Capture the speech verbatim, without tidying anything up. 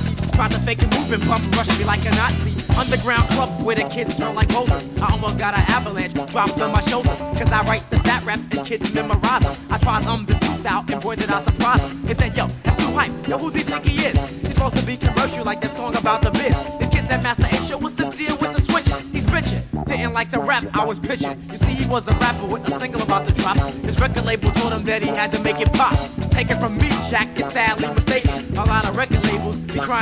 posse. Tried to fake a movement, bum rushed me like a Nazi. Underground club where the kids smell like roses. I almost got an avalanche dropped on my shoulders. Cause I write the fat raps and kids memorize them. I tried um this new style and boy did I surprise him. He said, yo, that's too hype. Yo, who's he think he is? He's supposed to be commercial like that song about the biz. This kid said, Master H, yo, what's the deal with the switches? He's bitching. Didn't like the rap I was pitching. You see, he was a rapper with a single about to drop. His record label told him that he had to make it pop. Take it from me, Jack, is sadly mistaken. A lot of record labels be trying